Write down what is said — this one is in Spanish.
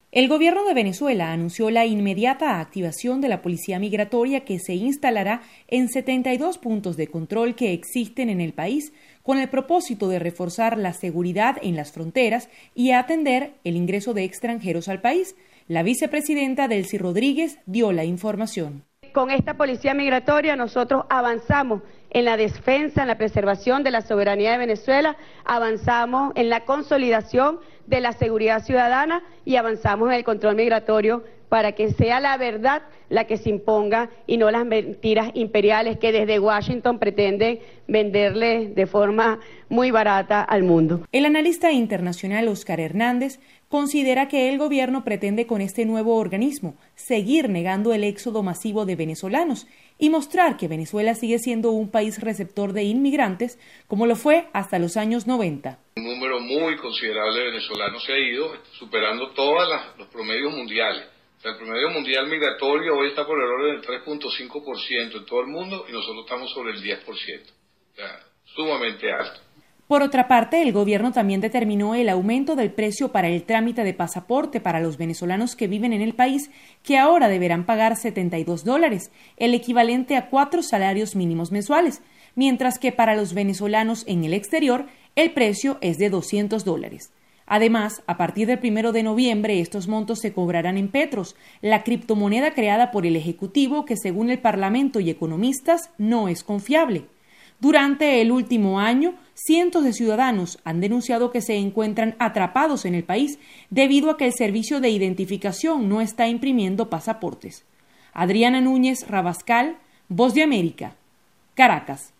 El gobierno de Venezuela anunció la inmediata activación de la policía migratoria que se instalará en 72 puntos de control que existen en el país con el propósito de reforzar la seguridad en las fronteras y atender el ingreso de extranjeros al país. La vicepresidenta Delcy Rodríguez dio la información. Con esta policía migratoria nosotros avanzamos en la defensa, en la preservación de la soberanía de Venezuela, avanzamos en la consolidación de la seguridad ciudadana y avanzamos en el control migratorio para que sea la verdad la que se imponga y no las mentiras imperiales que desde Washington pretenden venderle de forma muy barata al mundo. El analista internacional Oscar Hernández considera que el gobierno pretende con este nuevo organismo seguir negando el éxodo masivo de venezolanos y mostrar que Venezuela sigue siendo un país receptor de inmigrantes como lo fue hasta los años 90. Un número muy considerable de venezolanos se ha ido superando todos los promedios mundiales. O sea, el promedio mundial migratorio hoy está por el orden del 3.5% en todo el mundo y nosotros estamos sobre el 10%. O sea, sumamente alto. Por otra parte, el gobierno también determinó el aumento del precio para el trámite de pasaporte para los venezolanos que viven en el país, que ahora deberán pagar $72, el equivalente a 4 salarios mínimos mensuales, mientras que para los venezolanos en el exterior el precio es de $200. Además, a partir del 1 de noviembre, estos montos se cobrarán en petros, la criptomoneda creada por el Ejecutivo que, según el Parlamento y economistas, no es confiable. Durante el último año, cientos de ciudadanos han denunciado que se encuentran atrapados en el país debido a que el servicio de identificación no está imprimiendo pasaportes. Adriana Núñez Rabascal, Voz de América, Caracas.